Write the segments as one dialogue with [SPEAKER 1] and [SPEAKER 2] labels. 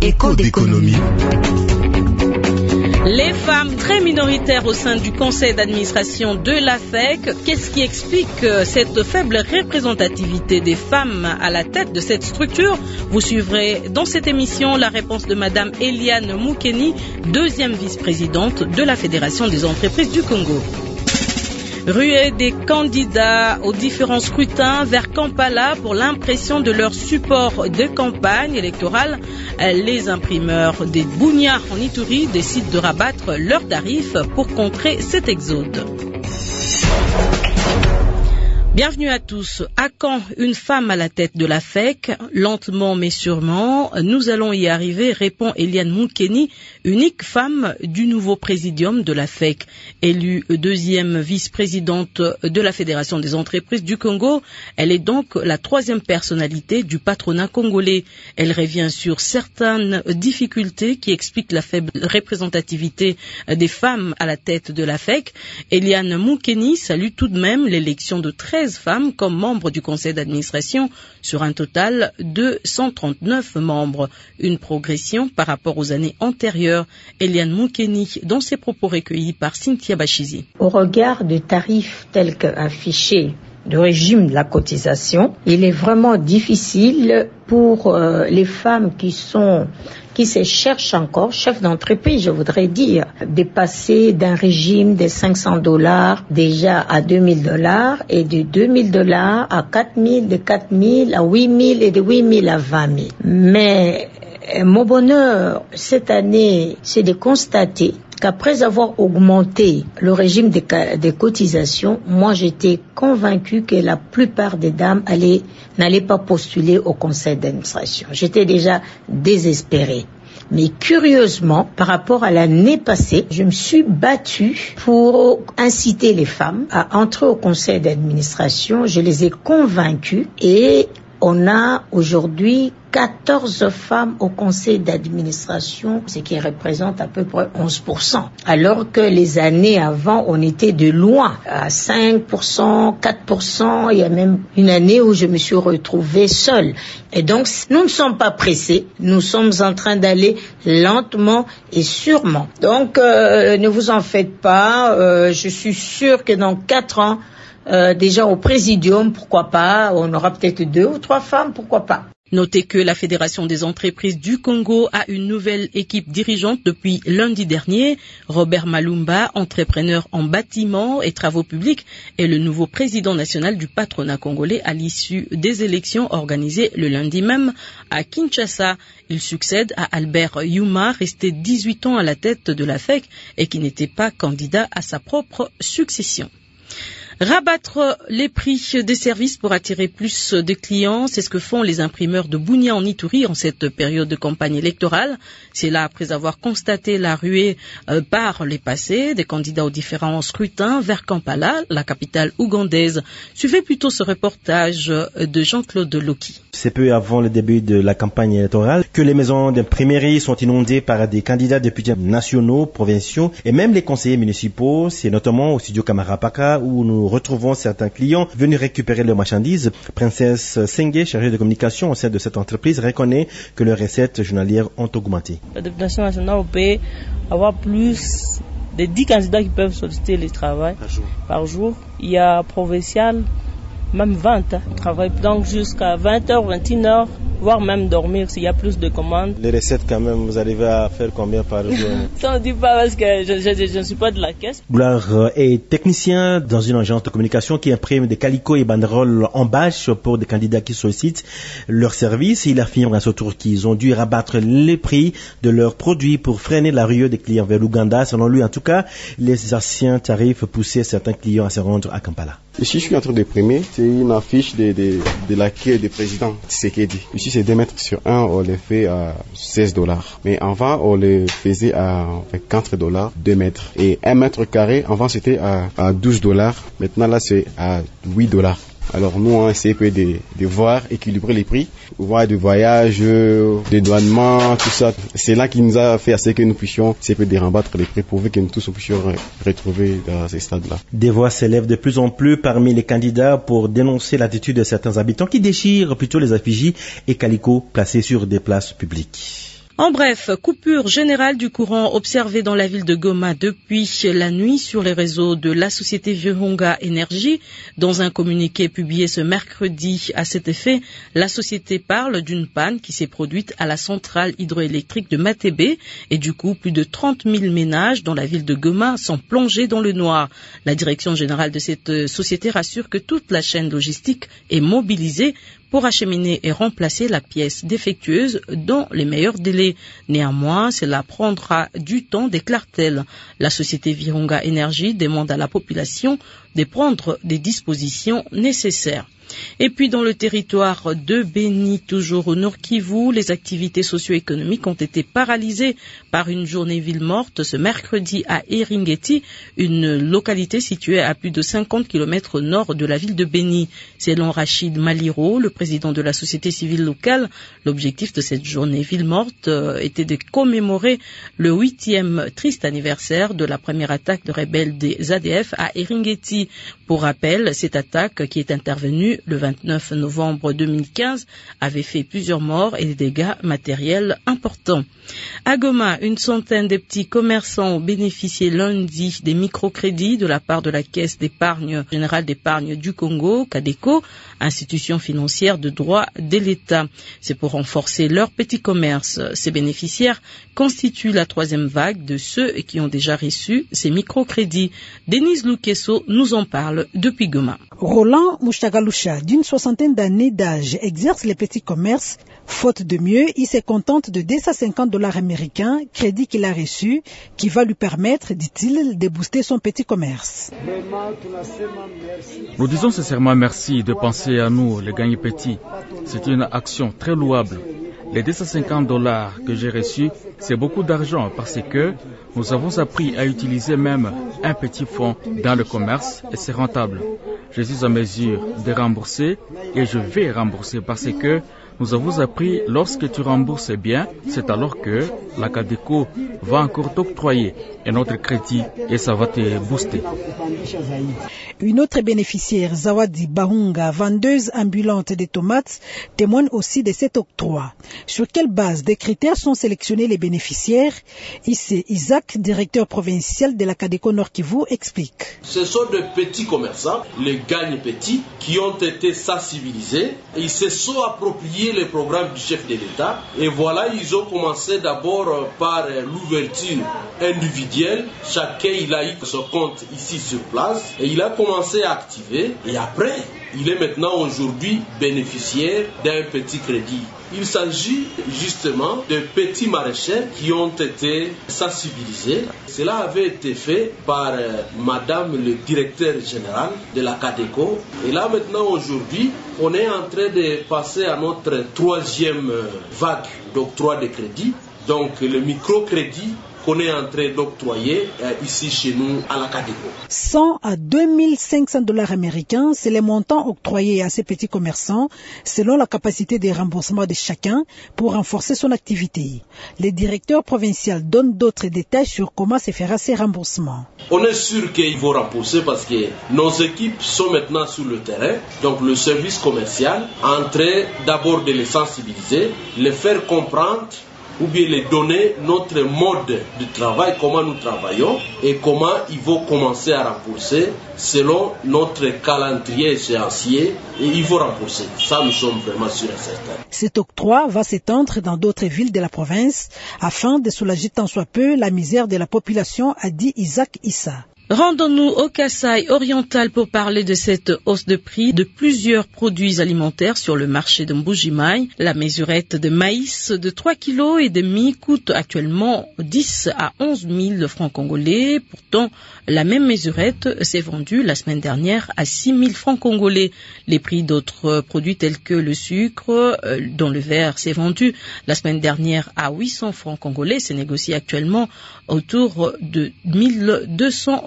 [SPEAKER 1] Écho d'économie.
[SPEAKER 2] Les femmes très minoritaires au sein du conseil d'administration de l'AFEC, qu'est-ce qui explique cette faible représentativité des femmes à la tête de cette structure? Vous suivrez dans cette émission la réponse de Madame Eliane Moukeni, deuxième vice-présidente de la Fédération des entreprises du Congo. Ruée des candidats aux différents scrutins vers Kampala pour l'impression de leur support de campagne électorale, les imprimeurs des Bunia en Ituri décident de rabattre leurs tarifs pour contrer cet exode. Bienvenue à tous. À quand une femme à la tête de l'AFEC? Lentement mais sûrement, nous allons y arriver, répond Eliane Moukeni, unique femme du nouveau présidium de l'AFEC. Élue deuxième vice-présidente de la Fédération des entreprises du Congo, elle est donc la troisième personnalité du patronat congolais. Elle revient sur certaines difficultés qui expliquent la faible représentativité des femmes à la tête de l'AFEC. Eliane Moukeni salue tout de même l'élection de 13 femmes comme membres du conseil d'administration sur un total de 139 membres. Une progression par rapport aux années antérieures. Eliane Moukeni, dans ses propos recueillis par Cynthia Bachizi.
[SPEAKER 3] Au regard des tarifs tels qu'affichés du régime de la cotisation, il est vraiment difficile pour les femmes qui se cherchent encore, chefs d'entreprise, je voudrais dire, de passer d'un régime de $500 déjà à $2,000 et de $2,000 à 4,000, de 4,000 à 8,000 et de 8,000 à 20,000. Mais mon bonheur cette année, c'est de constater qu'après avoir augmenté le régime des cotisations, moi j'étais convaincue que la plupart des dames n'allaient pas postuler au conseil d'administration. J'étais déjà désespérée. Mais curieusement, par rapport à l'année passée, je me suis battue pour inciter les femmes à entrer au conseil d'administration. Je les ai convaincues et on a aujourd'hui 14 femmes au conseil d'administration, ce qui représente à peu près 11%. Alors que les années avant, on était de loin, à 5%, 4%. Il y a même une année où je me suis retrouvée seule. Et donc, nous ne sommes pas pressés. Nous sommes en train d'aller lentement et sûrement. Donc, ne vous en faites pas. Je suis sûre que dans 4 ans, déjà au présidium, pourquoi pas, on aura peut-être 2 ou 3 femmes, pourquoi pas.
[SPEAKER 2] Notez que la Fédération des entreprises du Congo a une nouvelle équipe dirigeante depuis lundi dernier. Robert Malumba, entrepreneur en bâtiment et travaux publics, est le nouveau président national du patronat congolais à l'issue des élections organisées le lundi même à Kinshasa. Il succède à Albert Yuma, resté 18 ans à la tête de l'AFEC et qui n'était pas candidat à sa propre succession. Rabattre les prix des services pour attirer plus de clients, c'est ce que font les imprimeurs de Bunia en Ituri en cette période de campagne électorale. C'est là après avoir constaté la ruée par les passés des candidats aux différents scrutins vers Kampala, la capitale ougandaise. Suivez plutôt ce reportage de Jean-Claude Loki.
[SPEAKER 4] C'est peu avant le début de la campagne électorale que les maisons d'imprimerie sont inondées par des candidats députés nationaux, provinciaux et même les conseillers municipaux. C'est notamment au studio Camarapaka où nous retrouvons certains clients venus récupérer leurs marchandises. Princesse Sengue, chargée de communication au sein de cette entreprise, reconnaît que leurs recettes journalières ont augmenté.
[SPEAKER 5] La députation nationale peut avoir plus de 10 candidats qui peuvent solliciter le travail par jour. Il y a provincial, même 20. Travaille donc jusqu'à 20h, 21h, voire même dormir s'il y a plus de commandes.
[SPEAKER 4] Les recettes quand même, vous arrivez à faire combien par jour?
[SPEAKER 5] Ça ne dit pas parce que je ne suis pas de la caisse.
[SPEAKER 4] Gloire est technicien dans une agence de communication qui imprime des calicots et banderoles en bâche pour des candidats qui sollicitent leur service. Il affirme à ce tour qu'ils ont dû rabattre les prix de leurs produits pour freiner la ruée des clients vers l'Ouganda. Selon lui, en tout cas, les anciens tarifs poussaient certains clients à se rendre à Kampala.
[SPEAKER 6] Ici, je suis en train d'imprimer. C'est une affiche de la quai du président Tshisekedi. Ici, c'est 2 mètres sur 1, on les fait à $16. Mais avant, on les faisait à $4, 2 mètres. Et 1 mètre carré, avant, c'était à $12. Maintenant, là, c'est à $8. Alors nous, on essaie de voir, équilibrer les prix, voir du voyage, des douanements, tout ça. C'est là qui nous a fait assez que nous puissions de rabattre les prix pour que nous tous puissions retrouver dans ces stades-là.
[SPEAKER 4] Des voix s'élèvent de plus en plus parmi les candidats pour dénoncer l'attitude de certains habitants qui déchirent plutôt les effigies et calicots placés sur des places publiques.
[SPEAKER 2] En bref, coupure générale du courant observée dans la ville de Goma depuis la nuit sur les réseaux de la société Virunga Energy. Dans un communiqué publié ce mercredi à cet effet, la société parle d'une panne qui s'est produite à la centrale hydroélectrique de Matébé et du coup plus de 30 000 ménages dans la ville de Goma sont plongés dans le noir. La direction générale de cette société rassure que toute la chaîne logistique est mobilisée pour acheminer et remplacer la pièce défectueuse dans les meilleurs délais. Néanmoins, cela prendra du temps, déclare-t-elle. La société Virunga Energy demande à la population de prendre des dispositions nécessaires. Et puis dans le territoire de Beni, toujours au Nord Kivu, les activités socio-économiques ont été paralysées par une journée ville morte ce mercredi à Eringeti, une localité située à plus de 50 km au nord de la ville de Beni. Selon Rachid Maliro, le président de la société civile locale, l'objectif de cette journée ville morte était de commémorer le 8e triste anniversaire de la première attaque de rebelles des ADF à Eringeti. Pour rappel, cette attaque qui est intervenue le 29 novembre 2015 avait fait plusieurs morts et des dégâts matériels importants. À Goma, une centaine de petits commerçants ont bénéficié lundi des microcrédits de la part de la Caisse d'épargne générale d'épargne du Congo, CADECO, institution financière de droit de l'État. C'est pour renforcer leur petit commerce. Ces bénéficiaires constituent la troisième vague de ceux qui ont déjà reçu ces microcrédits. Denise Lukeso nous en parle depuis Goma.
[SPEAKER 1] Roland Mouchtagaloucha, d'une soixantaine d'années d'âge, exerce les petits commerces. Faute de mieux, il se contente de $250 américains, crédit qu'il a reçu, qui va lui permettre, dit-il, de booster son petit commerce.
[SPEAKER 7] Nous disons sincèrement merci de penser à nous, les gagnants petits. C'est une action très louable. Les $250 que j'ai reçus, c'est beaucoup d'argent parce que nous avons appris à utiliser même un petit fonds dans le commerce et c'est rentable. Je suis en mesure de rembourser et je vais rembourser parce que nous avons appris lorsque tu rembourses bien, c'est alors que la CADECO va encore t'octroyer un autre crédit et ça va te booster.
[SPEAKER 1] Une autre bénéficiaire, Zawadi Bahunga, vendeuse ambulante de tomates, témoigne aussi de cet octroi. Sur quelle base des critères sont sélectionnés les bénéficiaires? Ici, Isaac, directeur provincial de la CADECO Nord Kivu, explique.
[SPEAKER 8] Ce sont de petits commerçants, les gagnes petits, qui ont été sensibilisés. Ils se sont appropriés les programmes du chef de l'État. Et voilà, ils ont commencé d'abord par l'ouverture individuelle. Chacun, il a eu son compte ici sur place. Et il a commencé à activer. Et après, il est maintenant aujourd'hui bénéficiaire d'un petit crédit. Il s'agit justement de petits maraîchers qui ont été sensibilisés. Cela avait été fait par Madame le directeur général de la CADECO. Et là maintenant aujourd'hui, on est en train de passer à notre troisième vague d'octroi de crédit. Donc le microcrédit qu'on est en train d'octroyer ici chez nous à la CADECO.
[SPEAKER 1] 100 à $2,500 américains, c'est le montant octroyé à ces petits commerçants selon la capacité de remboursement de chacun pour renforcer son activité. Le directeur provincial donne d'autres détails sur comment se fera ces remboursements.
[SPEAKER 8] On est sûr qu'ils vont rembourser parce que nos équipes sont maintenant sur le terrain. Donc le service commercial est en train d'abord de les sensibiliser, les faire comprendre ou bien les donner notre mode de travail, comment nous travaillons et comment ils vont commencer à rembourser selon notre calendrier échéancier et ils vont rembourser. Ça, nous sommes vraiment sûrs et certains.
[SPEAKER 1] Cet octroi va s'étendre dans d'autres villes de la province afin de soulager tant soit peu la misère de la population, a dit Isaac Issa.
[SPEAKER 2] Rendons-nous au Kasaï oriental pour parler de cette hausse de prix de plusieurs produits alimentaires sur le marché de Mbujimaï. La mesurette de maïs de 3 kg et demi coûte actuellement 10 à 11 000 francs congolais. Pourtant, la même mesurette s'est vendue la semaine dernière à 6 000 francs congolais. Les prix d'autres produits tels que le sucre, dont le verre s'est vendu la semaine dernière à 800 francs congolais, s'est négocié actuellement autour de 1200 francs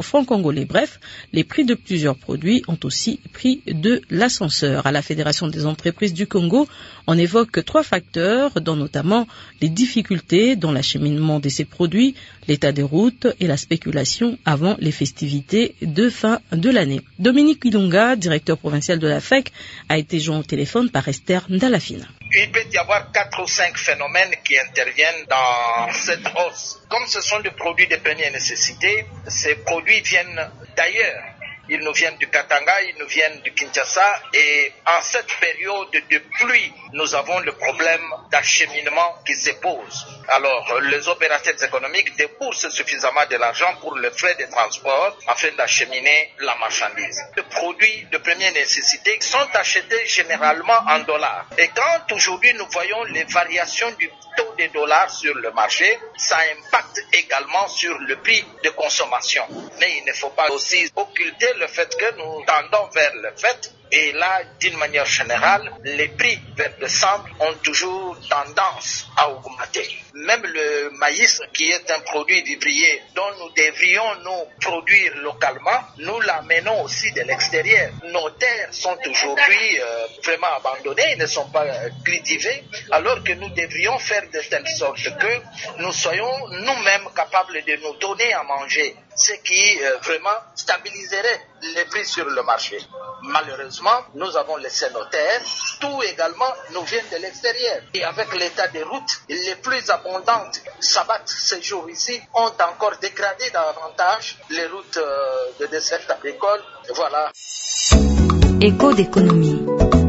[SPEAKER 2] francs congolais. Bref, les prix de plusieurs produits ont aussi pris de l'ascenseur. À la Fédération des entreprises du Congo, on évoque 3 facteurs, dont notamment les difficultés dans l'acheminement de ces produits, l'état des routes et la spéculation avant les festivités de fin de l'année. Dominique Ilunga, directeur provincial de la FEC, a été joint au téléphone par Esther Ndalafina.
[SPEAKER 9] Il peut y avoir 4 ou 5 phénomènes qui interviennent dans cette hausse. Comme ce sont des produits de première nécessité, ces produits viennent d'ailleurs. Ils nous viennent du Katanga, ils nous viennent du Kinshasa et en cette période de pluie, nous avons le problème d'acheminement qui se pose. Alors, les opérateurs économiques déboursent suffisamment de l'argent pour le frais de transport afin d'acheminer la marchandise. Les produits de première nécessité sont achetés généralement en dollars. Et quand aujourd'hui nous voyons les variations du taux des dollars sur le marché, ça impacte également sur le prix de consommation. Mais il ne faut pas aussi occulter le fait que nous tendons vers le fait. Et là, d'une manière générale, les prix vers décembre ont toujours tendance à augmenter. Même le maïs, qui est un produit vivrier dont nous devrions nous produire localement, nous l'amenons aussi de l'extérieur. Nos terres sont aujourd'hui vraiment abandonnées, ils ne sont pas cultivées, alors que nous devrions faire de telle sorte que nous soyons nous-mêmes capables de nous donner à manger, ce qui vraiment stabiliserait les prix sur le marché. Malheureusement, nous avons laissé nos terres, tout également nous vient de l'extérieur. Et avec l'état des routes, les plus abondantes s'abattent ces jours ici, ont encore dégradé davantage les routes de dessert agricole. Et voilà.
[SPEAKER 10] Écho d'économie.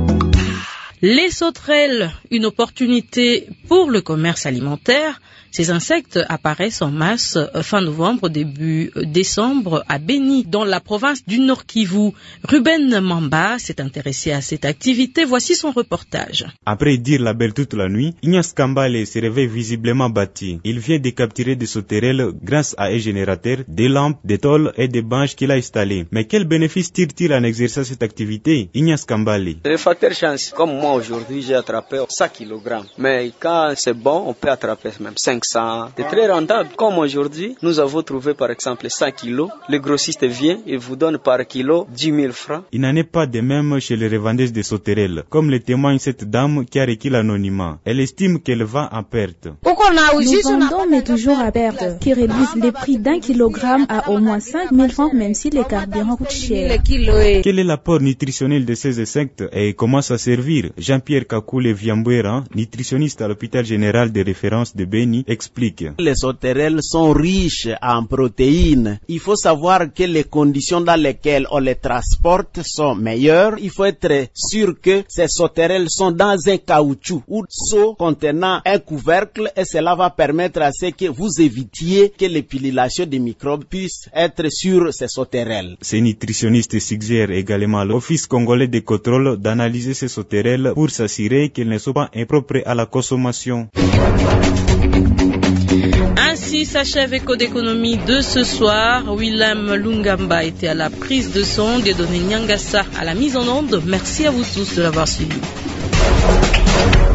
[SPEAKER 2] Les sauterelles, une opportunité pour le commerce alimentaire. Ces insectes apparaissent en masse fin novembre, début décembre à Beni, dans la province du Nord Kivu. Ruben Mamba s'est intéressé à cette activité. Voici son reportage.
[SPEAKER 11] Après dire la belle toute la nuit, Ignace Kambale se réveille visiblement bâti. Il vient de capturer des sauterelles grâce à un générateur, des lampes, des tôles et des banches qu'il a installées. Mais quel bénéfice tire-t-il en exerçant cette activité? Ignace Kambale.
[SPEAKER 12] Le facteur chance, comme moi aujourd'hui j'ai attrapé 5 kg. Mais quand c'est bon, on peut attraper même 500. C'est très rentable. Comme aujourd'hui, nous avons trouvé par exemple 100 kilos. Le grossiste vient et vous donne par kilo 10 000 francs.
[SPEAKER 11] Il n'en est pas de même chez les revendeuses de sauterelles, comme le témoigne cette dame qui a requis l'anonymat. Elle estime qu'elle vend en perte.
[SPEAKER 13] Nous vendons mais toujours à perte, qui réduisent les prix d'1 kilogramme à au moins 5 000 francs, même si les carburants coûtent cher.
[SPEAKER 11] Quel est l'apport nutritionnel de ces insectes et comment ça servir? Jean-Pierre Kakoule Viambouera, nutritionniste à l'hôpital général de référence de Beni, explique.
[SPEAKER 14] Les sauterelles sont riches en protéines. Il faut savoir que les conditions dans lesquelles on les transporte sont meilleures. Il faut être sûr que ces sauterelles sont dans un caoutchouc ou seau contenant un couvercle et cela va permettre à ce que vous évitiez que les pullulations des microbes puissent être sur ces sauterelles.
[SPEAKER 11] Ces nutritionnistes suggèrent également à l'Office congolais de contrôle d'analyser ces sauterelles pour s'assurer qu'elles ne sont pas impropres à la consommation.
[SPEAKER 2] Ainsi s'achève Écho d'économie de ce soir. Willem Lungamba était à la prise de son, Dieudonné Nyangassa à la mise en onde. Merci à vous tous de l'avoir suivi.